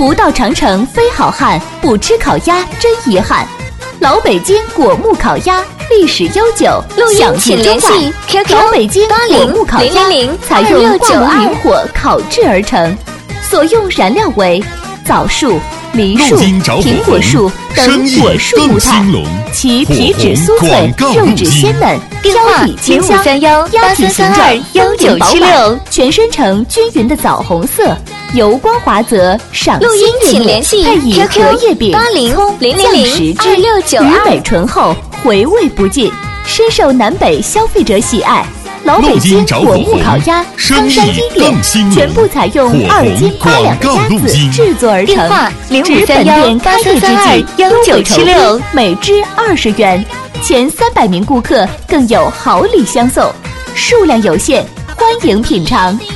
不到长城非好汉，不吃烤鸭真遗憾。老北京果木烤鸭历史悠久，享誉中外。老北京果木烤鸭采用挂炉明火烤制而成，所用燃料为枣树、梨树、苹果树等果树木炭，其皮质酥脆，肉质鲜嫩，飘逸清香，鸭体形状优点饱满，全身呈均匀的枣红色，油光滑泽，赏心悦目，配以荷叶饼、葱、酱食之，鱼美醇厚，回味不尽，深受南北消费者喜爱。老北京果木烤鸭，康山一店，全部采用2斤8两的鸭子制作而成。值本店开业之际，优惠酬宾，每只20元，前300名顾客更有好礼相送，数量有限，欢迎品尝。